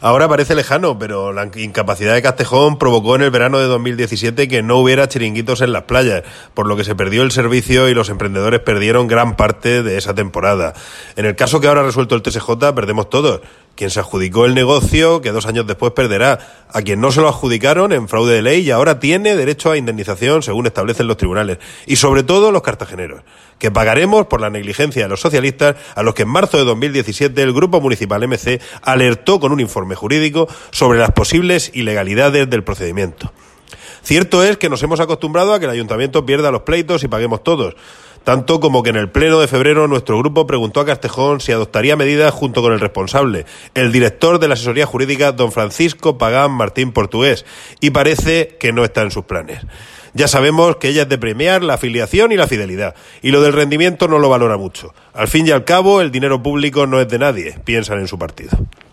Ahora parece lejano, pero la incapacidad de Castejón provocó en el verano de 2017 que no hubiera chiringuitos en las playas, por lo que se perdió el servicio y los emprendedores perdieron gran parte de esa temporada. En el caso que ahora ha resuelto el TSJ, perdemos todos. Quien se adjudicó el negocio, que 2 años después perderá. A quien no se lo adjudicaron en fraude de ley y ahora tiene derecho a indemnización según establecen los tribunales. Y sobre todo los cartageneros, que pagaremos por la negligencia de los socialistas a los que en marzo de 2017 el Grupo Municipal MC alertó con un informe jurídico sobre las posibles ilegalidades del procedimiento. Cierto es que nos hemos acostumbrado a que el ayuntamiento pierda los pleitos y paguemos todos. Tanto como que en el pleno de febrero nuestro grupo preguntó a Castejón si adoptaría medidas junto con el responsable, el director de la asesoría jurídica, don Francisco Pagán Martín Portugués, y parece que no está en sus planes. Ya sabemos que ella es de premiar la afiliación y la fidelidad, y lo del rendimiento no lo valora mucho. Al fin y al cabo, el dinero público no es de nadie, piensan en su partido.